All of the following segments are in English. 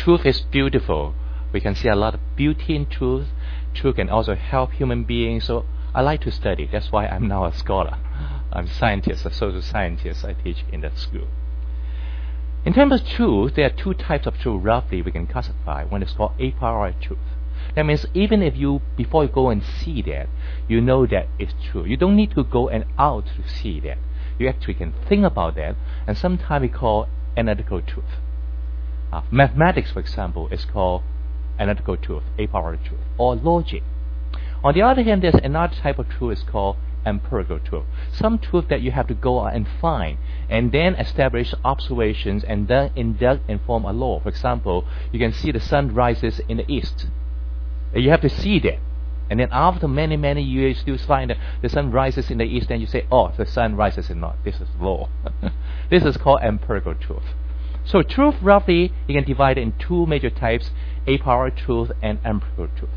truth is beautiful. We can see a lot of beauty in truth. Truth can also help human beings. So I like to study. That's why I'm now a scholar. I'm a scientist, a social scientist. I teach in that school. In terms of truth, there are two types of truth roughly we can classify. One is called a priori truth. That means even if you, before you go and see that, you know that it's true. You don't need to go and out to see that. You actually can think about that, and sometimes we call analytical truth. Mathematics, for example, is called analytical truth, a priori truth, or logic. On the other hand, there's another type of truth is called empirical truth. Some truth that you have to go out and find, and then establish observations, and then induct and form a law. For example, you can see the sun rises in the east. You have to see that. And then after many, many years, you still find that the sun rises in the east, and you say, oh, the sun rises in the north. This is law. This is called empirical truth. So truth, roughly, you can divide it in two major types, a priori truth and empirical truth.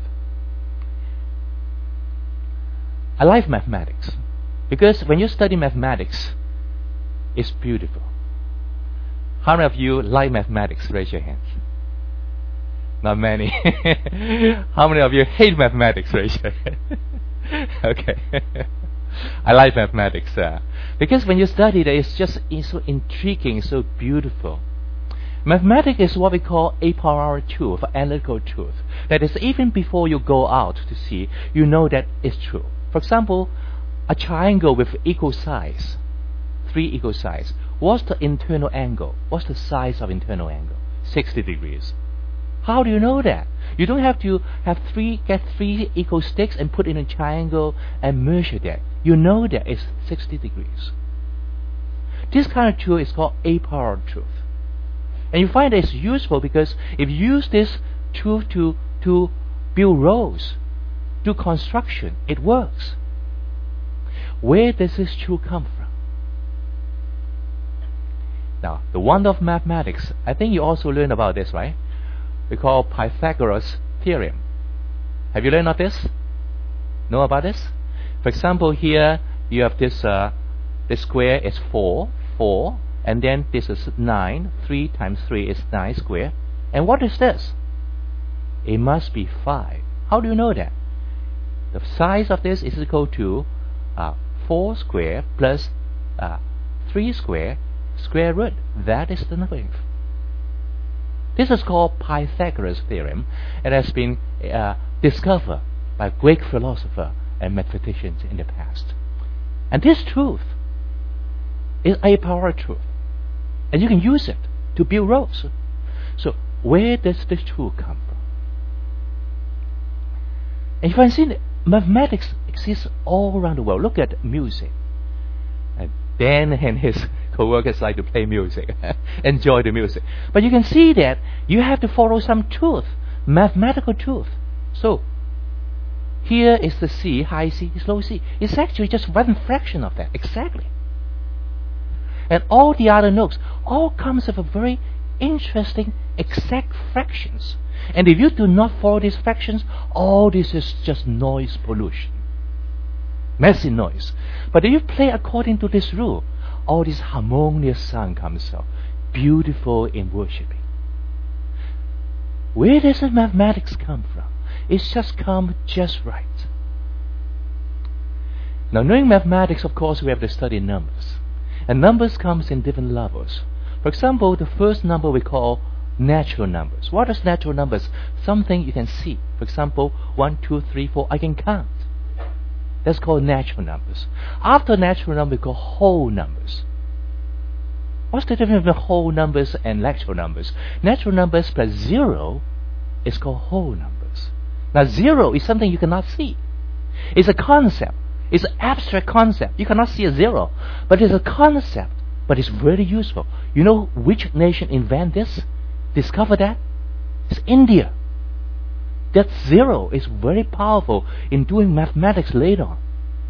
I like mathematics, because when you study mathematics, it's beautiful. How many of you like mathematics? Raise your hands. Not many. How many of you hate mathematics? Raise your hand. Okay. I like mathematics because when you study it, it's just so intriguing, so beautiful. Mathematics is what we call a priori truth, analytical truth. That is, even before you go out to see, you know that it's true. For example, a triangle with equal sides, 3 equal sides. What's the internal angle? What's the size of internal angle? 60 degrees. How do you know that? You don't have to get 3 equal sticks and put in a triangle and measure that. You know that it's 60 degrees. This kind of truth is called a priori truth. And you find that it's useful because if you use this truth to build roads, do construction, it works. Where does this truth come from? Now, the wonder of mathematics, I think you also learned about this, right? We call Pythagoras theorem. Have you learned of this? Know about this? For example, here you have this square is 4, and then this is 9. 3 times 3 is 9 square. And what is this? It must be 5. How do you know that? The size of this is equal to 4 square plus 3 square square root. That is the length. This is called Pythagoras theorem. It has been discovered by Greek philosophers and mathematicians in the past. And this truth is a priori truth. And you can use it to build roads. So where does this truth come from? And you can see that mathematics exists all around the world. Look at music. And Dan and his co-workers like to play music, enjoy the music. But you can see that you have to follow some truth, mathematical truth. So here is the C, high C, low C. It's actually just one fraction of that, exactly. And all the other notes all comes of a very interesting exact fractions. And if you do not follow these fractions, all this is just noise pollution, messy noise. But if you play according to this rule, all this harmonious sound comes out, beautiful in worshipping. Where does the mathematics come from? It's just come just right. Now, knowing mathematics, of course, we have to study numbers. And numbers comes in different levels. For example, the first number we call natural numbers. What is natural numbers? Something you can see. For example, 1, 2, 3, 4, I can count. That's called natural numbers. After natural numbers, we call whole numbers. What's the difference between whole numbers and natural numbers? Natural numbers plus 0 is called whole numbers. Now 0 is something you cannot see. It's a concept. It's an abstract concept. You cannot see a 0. But it's a concept. But it's very useful. You know which nation invented this? Discover that? It's India. That 0 is very powerful in doing mathematics later on.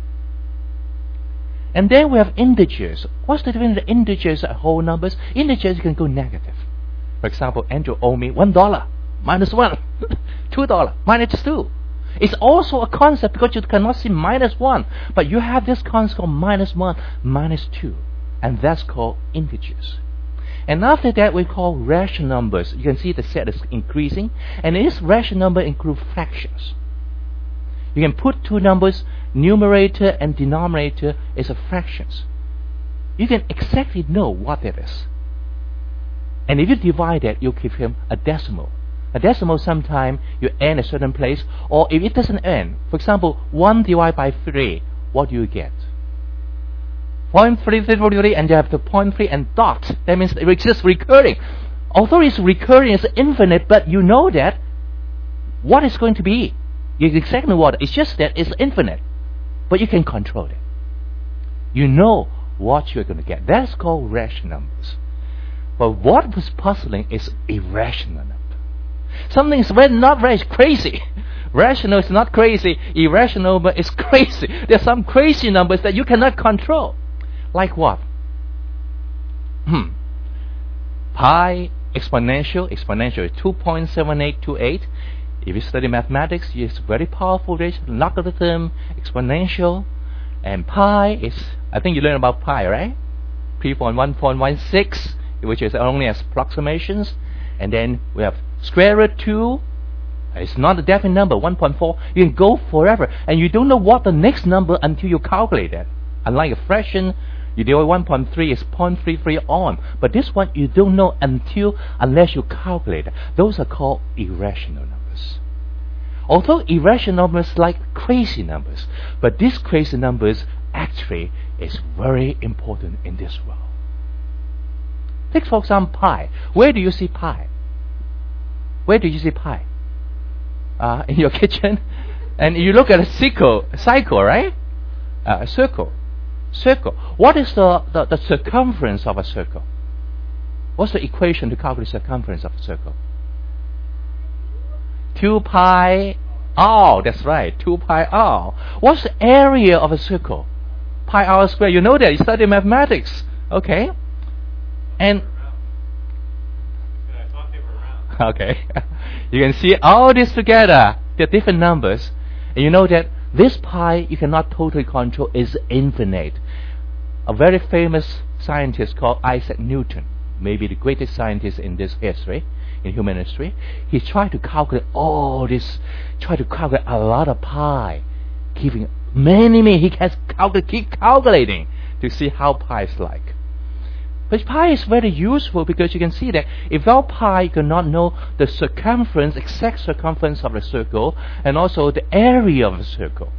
And then we have integers. What's the difference between integers and whole numbers? Integers you can go negative. For example, Andrew owed me $1 minus 1, $2 minus 2. It's also a concept because you cannot see minus 1, but you have this concept called minus 1, minus 2, and that's called integers. And after that, we call rational numbers. You can see the set is increasing, and this rational number includes fractions. You can put two numbers, numerator and denominator, as a fractions. You can exactly know what it is. And if you divide that, you give him a decimal. A decimal, sometimes you end a certain place, or if it doesn't end, for example, 1 divided by 3, what do you get? 0.33, and you have the 0.3 and dot. That means it's just recurring. Although it's recurring, it's infinite, but you know that what it's going to be. You exactly know what. It's just that it's infinite, but you can control it. You know what you're going to get. That's called rational numbers. But what was puzzling is irrational number. Something is not very crazy. Rational is not crazy. Irrational but it's crazy. There's some crazy numbers that you cannot control. Like what? Pi exponential. Exponential is 2.7828. If you study mathematics, it's very powerful. Logarithm, exponential, and pi is, I think you learn about pi, right? 3.1.16, which is only as approximations. And then we have square root 2. It's not a definite number, 1.4. You can go forever, and you don't know what the next number until you calculate it. Unlike a fraction, you do 1.3 is 0.33 on. But this one you don't know unless you calculate it. Those are called irrational numbers. Although irrational numbers like crazy numbers, but these crazy numbers actually is very important in this world. Take for example pi. Where do you see pi? Where do you see pi? In your kitchen. And you look at a cycle, right? A circle. What is the circumference of a circle? What's the equation to calculate the circumference of a circle? 2 pi r. That's right, 2 pi r. What's the area of a circle? Pi r squared. You know that. You study mathematics. Okay? And okay, you can see all this together, the different numbers, and you know that this pi you cannot totally control, is infinite. A very famous scientist called Isaac Newton, maybe the greatest scientist in this history, in human history, he tried to calculate all this, tried to calculate a lot of pi, giving many, he has keep calculating to see how pi is like. But pi is very useful because you can see that without pi you cannot know the circumference, exact circumference of the circle, and also the area of the circle.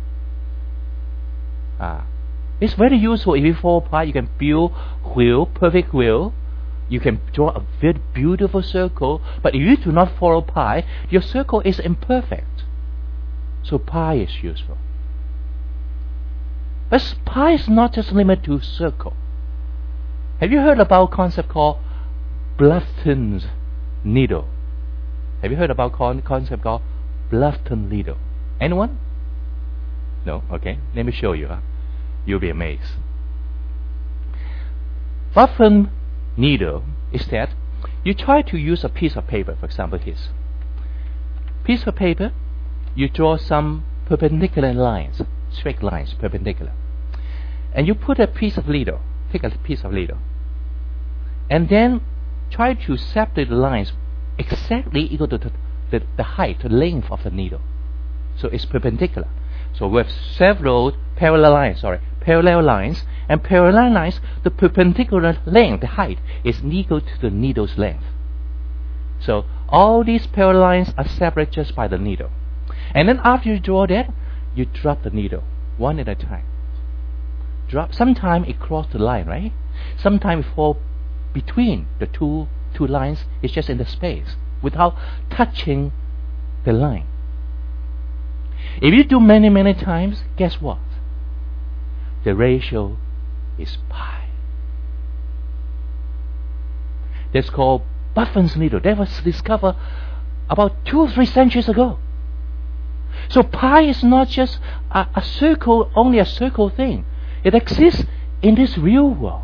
It's very useful. If you follow pi, you can build perfect wheel. You can draw a very beautiful circle. But if you do not follow pi, your circle is imperfect. So pi is useful. But pi is not just limited to circle. Have you heard about a concept called Bluffton's needle? Have you heard about a concept called Bluffton needle? Anyone? No? Okay. Let me show you. You'll be amazed. Bluffton needle is that you try to use a piece of paper, for example this. Piece of paper, you draw some perpendicular lines, straight lines, perpendicular. And you put a piece of needle. Take a piece of needle and then try to separate the lines exactly equal to the height, the length of the needle. So it's perpendicular. So we have several parallel lines, and parallel lines, the perpendicular length, the height, is equal to the needle's length. So all these parallel lines are separate just by the needle. And then after you draw that, you drop the needle one at a time. Sometimes it crosses the line, right? Sometimes it falls between the two lines. It's just in the space without touching the line. If you do many times, guess what? The ratio is pi. That's called Bluffton's needle. That was discovered about 2 or 3 centuries ago. So pi is not just a circle, only a circle thing. It exists in this real world.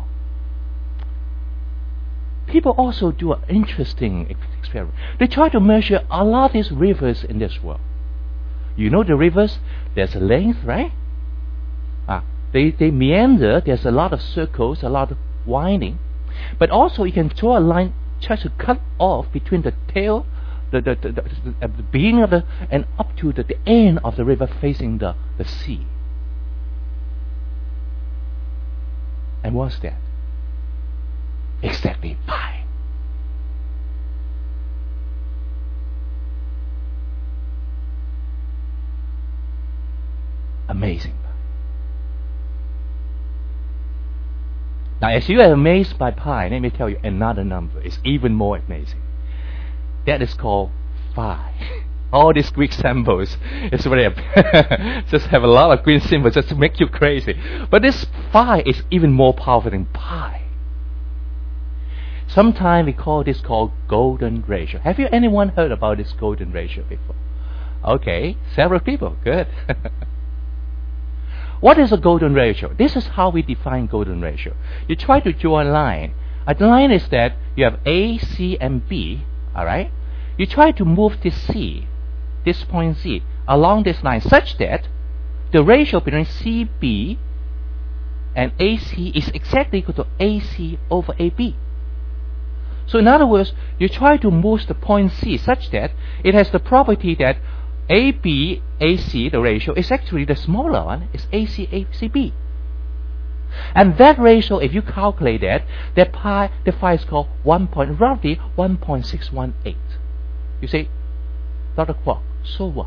People also do an interesting experiment. They try to measure a lot of these rivers in this world. You know the rivers, there's a length, right? They meander, there's a lot of circles, a lot of winding. But also you can draw a line, try to cut off between the tail, the beginning of the, and up to the end of the river facing the sea. And what's that? Exactly pi. Amazing. Now, as you are amazed by pi, let me tell you another number is even more amazing. That is called phi. All these Greek symbols is really just have a lot of Greek symbols just to make you crazy. But this phi is even more powerful than pi. Sometimes we call this called golden ratio. Have you anyone heard about this golden ratio before? Okay, several people. Good. What is a golden ratio? This is how we define golden ratio. You try to draw a line. A line is that you have A, C, and B. All right. You try to move this C, this point C, along this line such that the ratio between CB and AC is exactly equal to AC over AB. So in other words, you try to move the point C such that it has the property that AB, AC, the ratio, is actually the smaller one, is AC, ACB. And that ratio, if you calculate that, the phi is called roughly 1.618. You say, Dr. Kwok, so what?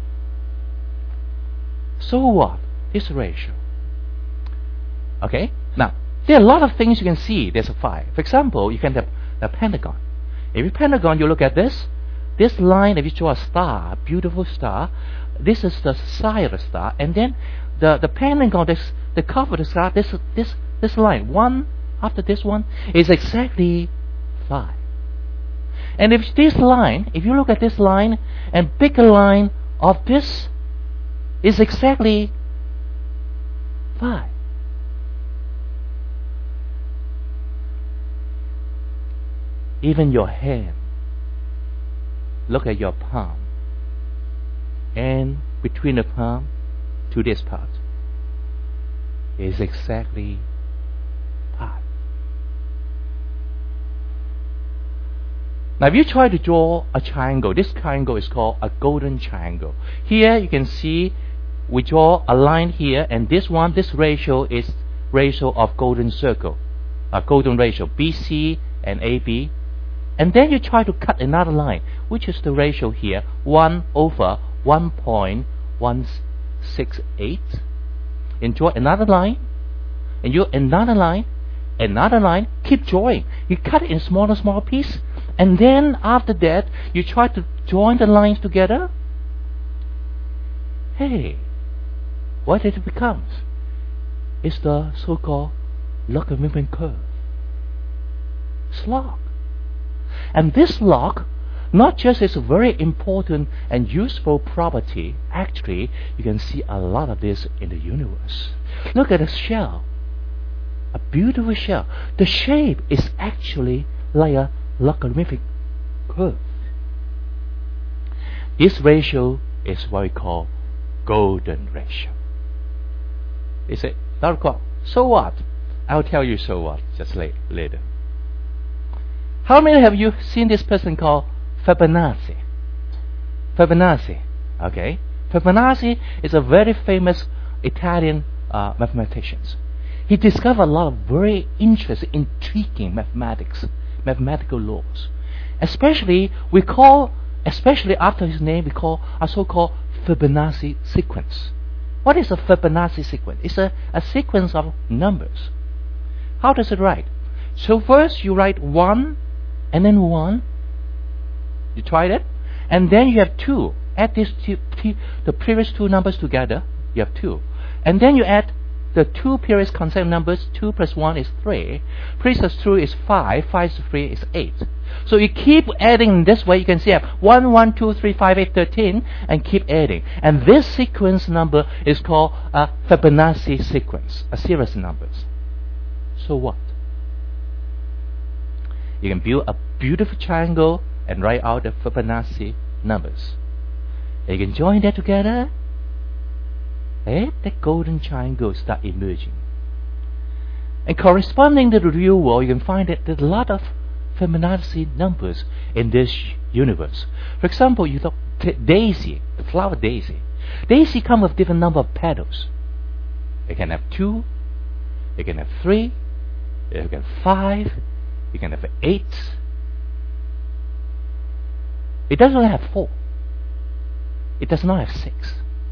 So what? This ratio. Okay? Now, there are a lot of things you can see there's a phi. For example, you can have the pentagon. If you pentagon, you look at this. This line, if you draw a star, a beautiful star, this is the side of the star, and then the pentagon, the curve of the star, this line, one after this one, is exactly phi. And if this line, if you look at this line, and bigger line of this is exactly phi. Even your hand. Look at your palm, and between the palm to this part is exactly pi. Now if you try to draw a triangle, this triangle is called a golden triangle. Here you can see we draw a line here, and this ratio is ratio of golden circle, a golden ratio, BC and AB. And then you try to cut another line, which is the ratio here, 1 over 1.168. And draw another line, and you another line, keep drawing. You cut it in smaller piece, and then after that, you try to join the lines together. Hey, what it becomes? It's the so-called logarithmic curve. Slog. And this log, not just is a very important and useful property, actually, you can see a lot of this in the universe. Look at the shell. A beautiful shell. The shape is actually like a logarithmic curve. This ratio is what we call golden ratio. You say, Dr. Kwok, so what? I'll tell you so what just later. How many have you seen this person called Fibonacci? Fibonacci, okay? Fibonacci is a very famous Italian mathematician. He discovered a lot of very interesting, intriguing mathematical laws. Especially after his name, we call a so-called Fibonacci sequence. What is a Fibonacci sequence? It's a sequence of numbers. How does it write? So first you write 1 and then 1. You tried it? And then you have 2. Add the previous two numbers together, you have 2. And then you add the two previous consecutive numbers. 2 plus 1 is 3. 3 plus 2 is 5. 5 plus 3 is 8. So you keep adding in this way. You can see 1, 1, 2, 3, 5, 8, 13, and keep adding. And this sequence number is called a Fibonacci sequence, a series of numbers. So what? You can build a beautiful triangle and write out the Fibonacci numbers. And you can join that together, and the golden triangle start emerging. And corresponding to the real world, you can find that there's a lot of Fibonacci numbers in this universe. For example, you look daisy, the flower daisy. Daisy comes with different number of petals. It can have 2, it can have 3, it can have 5, it can have 8. It doesn't have 4. It does not have 6.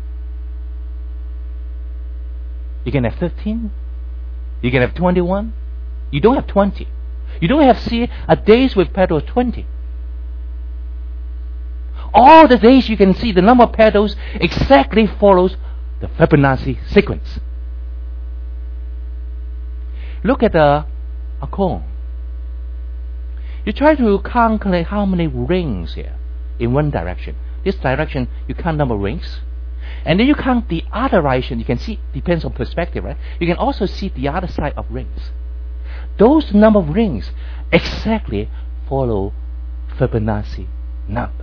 You can have 13. You can have 21. You don't have 20. You don't have a days with petals 20. All the days you can see the number of petals exactly follows the Fibonacci sequence. Look at a cone. You try to calculate how many rings here in one direction. This direction, you count number of rings. And then you count the other direction. You can see, depends on perspective, right? You can also see the other side of rings. Those number of rings exactly follow Fibonacci number.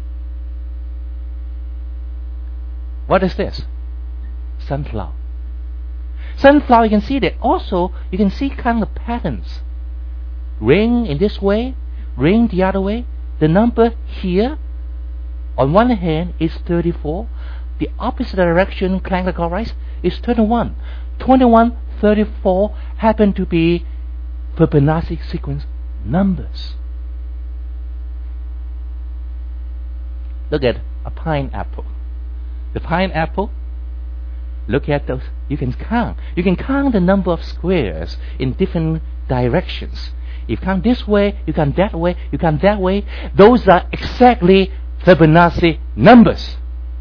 What is this? Sunflower. Sunflower, you can see that also, you can see kind of patterns. Ring in this way, ring the other way. The number here, on one hand, is 34. The opposite direction, clockwise, is 21. 21, 34 happen to be Fibonacci sequence numbers. Look at a pineapple. The pineapple, look at those. You can count. You can count the number of squares in different directions. If you count this way, you count that way, you count that way. Those are exactly Fibonacci numbers.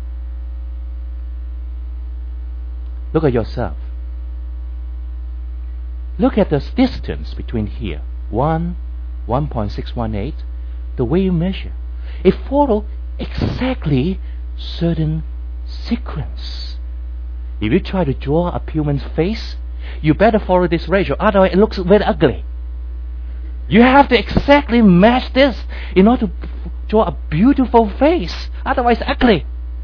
Look at yourself. Look at the distance between here, 1.618. The way you measure, it follows exactly certain sequence. If you try to draw a human's face, you better follow this ratio, otherwise it looks very ugly. You have to exactly match this in order to draw a beautiful face, otherwise ugly.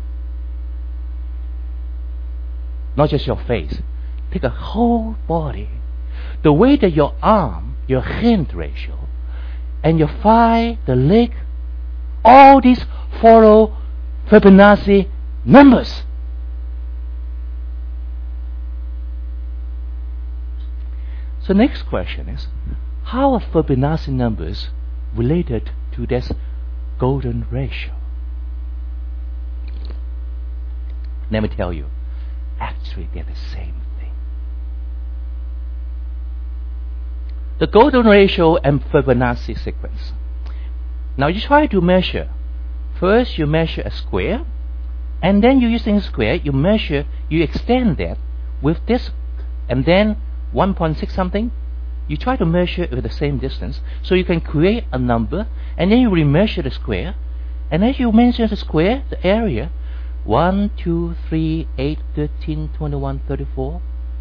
Not just your face. Take a whole body. The way that your arm, your hand ratio, and your thigh, the leg, all these follow Fibonacci numbers. So next question is, how are Fibonacci numbers related to this golden ratio? Let me tell you, actually they're the same thing. The golden ratio and Fibonacci sequence. Now you try to measure. First you measure a square, and then you using a square, you measure, you extend that with this, and then 1.6 something, you try to measure it with the same distance, so you can create a number, and then you remeasure the square, and as you measure the square, the area, 1, 2, 3, 8, 13, 21, 34,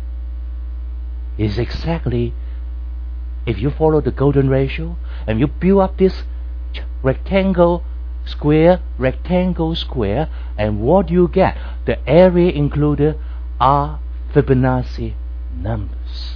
is exactly, if you follow the golden ratio, and you build up this rectangle, square, and what you get, the area included are Fibonacci numbers.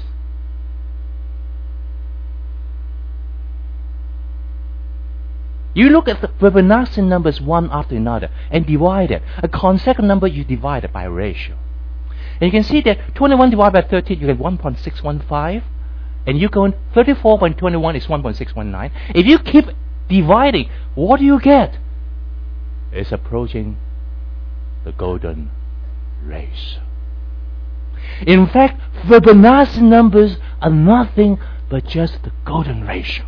You look at the Fibonacci numbers one after another and divide it. A consecutive number you divide it by a ratio. And you can see that 21 divided by 13 you get 1.615, and you go in 34.21 is 1.619. If you keep dividing, what do you get? It's approaching the golden ratio. In fact, Fibonacci numbers are nothing but just the golden ratio.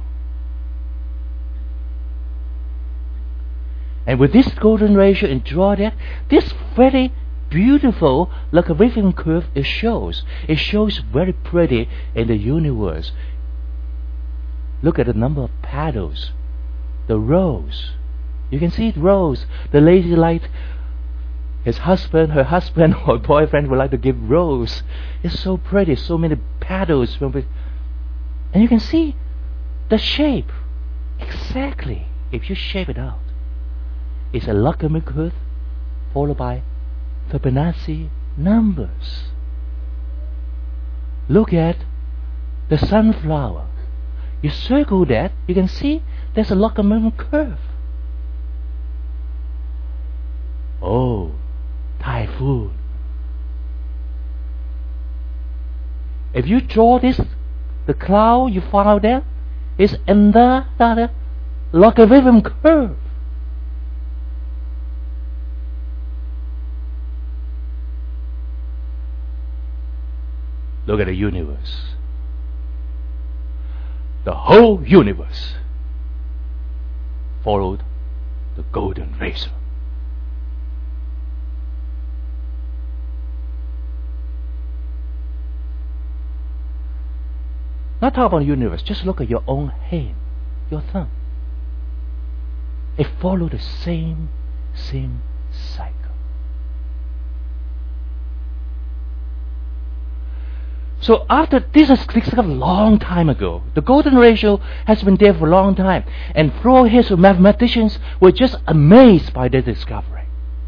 And with this golden ratio and draw that, this very beautiful logarithmic curve it shows. It shows very pretty in the universe. Look at the number of petals, the rose. You can see rose. The lady liked his husband, her husband or boyfriend would like to give rose. It's so pretty, so many petals. And you can see the shape exactly. If you shape it out, it's a logarithmic curve followed by Fibonacci numbers. Look at the sunflower. You circle that, you can see there's a logarithmic curve. Oh, typhoon. If you draw this, the cloud, you found that is under the logarithm curve. Look at the universe. The whole universe followed the golden ratio. Not talk about the universe, just look at your own hand, your thumb. It follows the same cycle. So after this is a long time ago. The golden ratio has been there for a long time. And throughout history, mathematicians were just amazed by their discovery.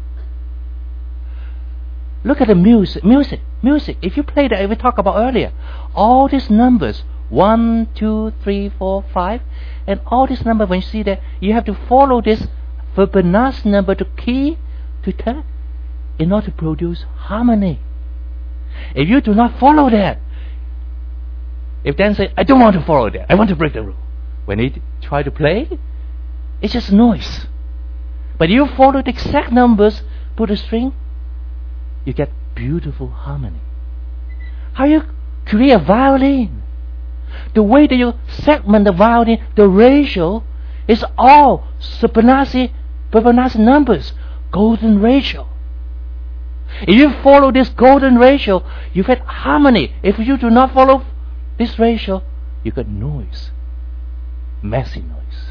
Look at the music. If you play that, if we talked about earlier, all these numbers, 1, 2, 3, 4, 5, and all these numbers, when you see that, you have to follow this Fibonacci number to key to 10 in order to produce harmony. If you do not follow that, if Dan say, I don't want to follow that, I want to break the rule, when he try to play, it's just noise. But you follow the exact numbers, put a string, you get beautiful harmony. How you create a violin? The way that you segment the violin, the ratio is all Fibonacci numbers, golden ratio. If you follow this golden ratio, you get harmony. If you do not follow this ratio, you get noise, messy noise.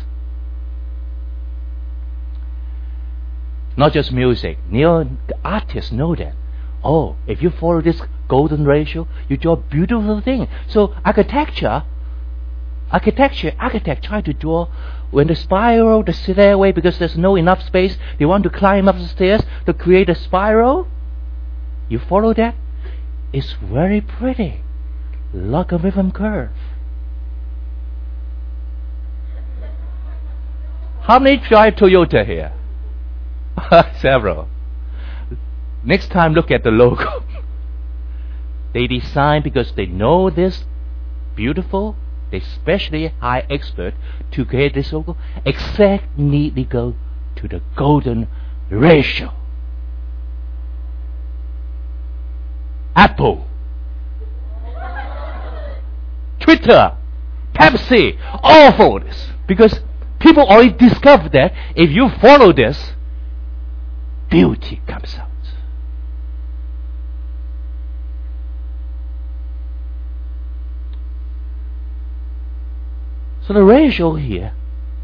Not just music. Artists know that. Oh, if you follow this golden ratio, you draw a beautiful thing. So architect try to draw when the spiral, the stairway, because there's no enough space, they want to climb up the stairs to create a spiral. You follow that? It's very pretty. Logarithm curve. How many drive Toyota here? Several. Next time look at the logo. They design because they know this beautiful, they especially high expert to create this logo, exact neatly go to the golden ratio. Apple, Twitter, Pepsi, all follow this. Because people already discovered that if you follow this, beauty comes out. So the ratio here,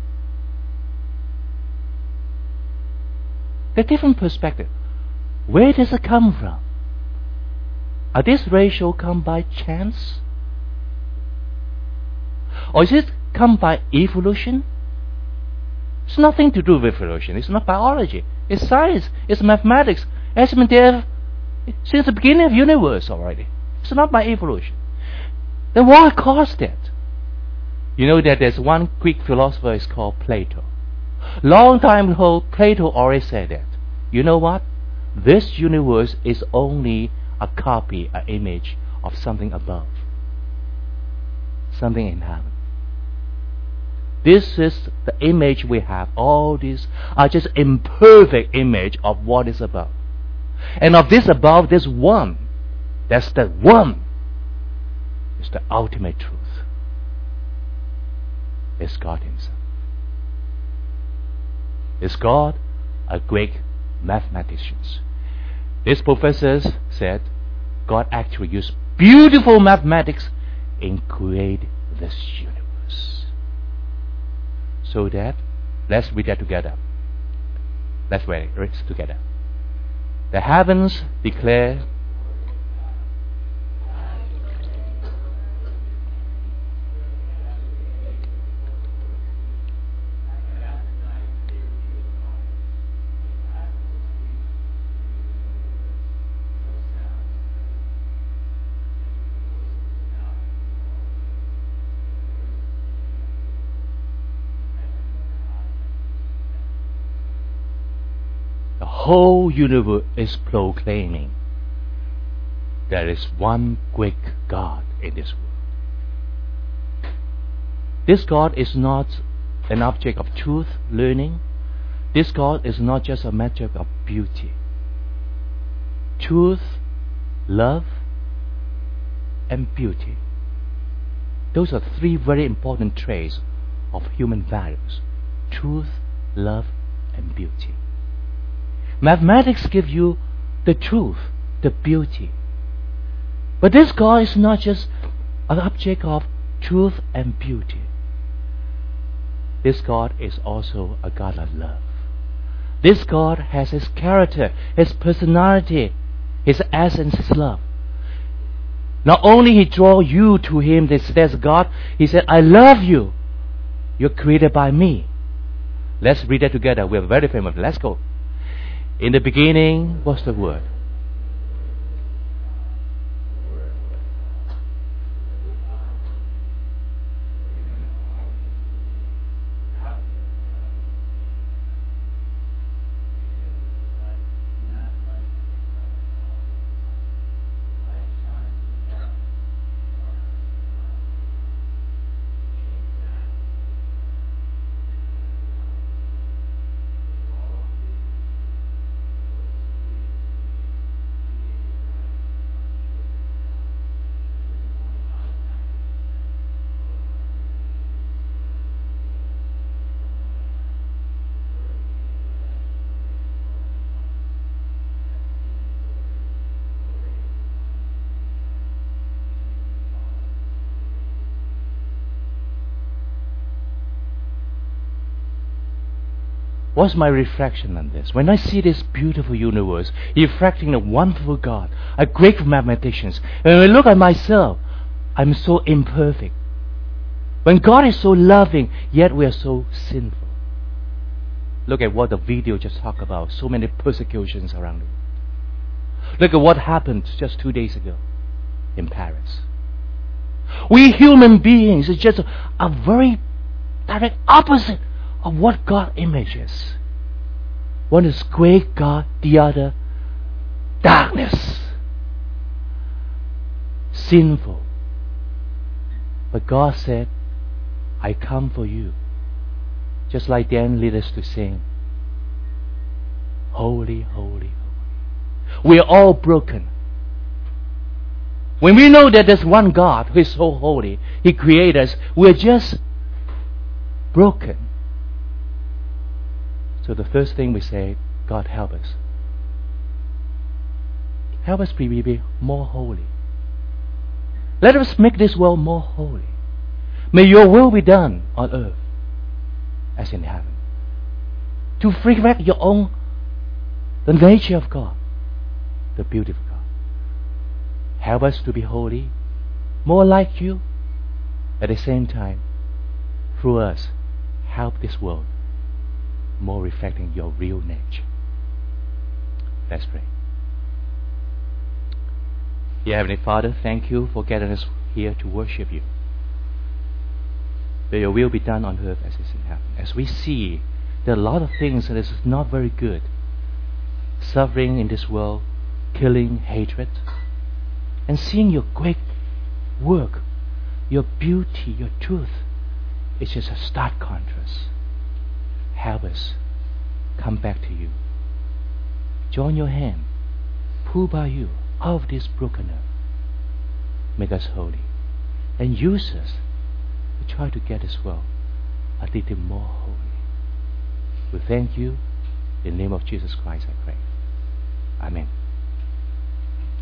the different perspective. Where does it come from? Are this ratio come by chance? Or is it come by evolution? It's nothing to do with evolution. It's not biology. It's science. It's mathematics. It's been there since the beginning of the universe already. It's not by evolution. Then what caused that? You know that there's one Greek philosopher is called Plato. Long time ago, Plato already said that. You know what? This universe is only a copy, an image of something above. Something in heaven. This is the image we have. All these are just imperfect image of what is above. And of this above, there's one. That's the one. It's the ultimate truth. It's God Himself. Is God a great mathematician? This professor said God actually used beautiful mathematics in create this universe. So that, let's read that together. Let's read it together. The heavens declare whole universe is proclaiming there is one great God in this world. This God is not an object of truth, learning. This God is not just a matter of beauty. Truth, love, and beauty. Those are three very important traits of human values. Truth, love, and beauty. Mathematics give you the truth, the beauty. But this God is not just an object of truth and beauty. This God is also a God of love. This God has His character, His personality, His essence, His love. Not only He draw you to Him, that's God, He said, I love you. You're created by me. Let's read that together. We're very famous. Let's go. In the beginning was the Word. What's my reflection on this? When I see this beautiful universe reflecting a wonderful God, a great mathematician, and when I look at myself, I'm so imperfect. When God is so loving, yet we are so sinful. Look at what the video just talked about. So many persecutions around the world. Look at what happened just 2 days ago in Paris. We human beings is just a very direct opposite of what God images. One is great God, the other darkness, sinful. But God said, I come for you. Just like Dan led us to sing, holy, holy, holy. We are all broken. When we know that there's one God who is so holy, He created us, we're just broken. So the first thing we say, God help us. Help us be more holy. Let us make this world more holy. May your will be done on earth as in heaven. To reflect your own, the nature of God, the beauty of God. Help us to be holy, more like you. At the same time, through us, help this world more reflecting your real nature. Let's pray. Dear Heavenly Father, thank you for getting us here to worship you. May your will be done on earth as it is in heaven. As we see there are a lot of things that is not very good. Suffering in this world, killing, hatred. And seeing your great work, your beauty, your truth, it's just a stark contrast. Help us come back to you. Join your hand, pull by you out of this broken earth. Make us holy and use us to try to get this world a little more holy. We thank you. In the name of Jesus Christ I pray. Amen.